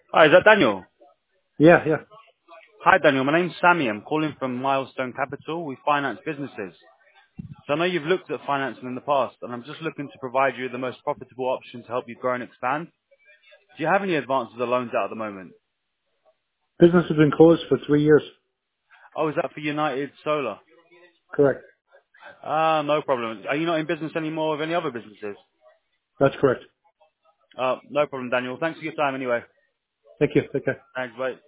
Hi, is that Daniel? Yeah, yeah. Hi, Daniel. My name's Sammy. I'm calling from Milestone Capital. We finance businesses. So I know you've looked at financing in the past, and I'm just looking to provide you the most profitable option to help you grow and expand. Do you have any advances or loans out at the moment? Business has been closed for 3 years. Oh, is that for United Solar? Correct. Ah, no problem. Are you not in business anymore with any other businesses? That's correct. No problem, Daniel. Thanks for your time anyway. Thank you. Take care. Thanks, mate.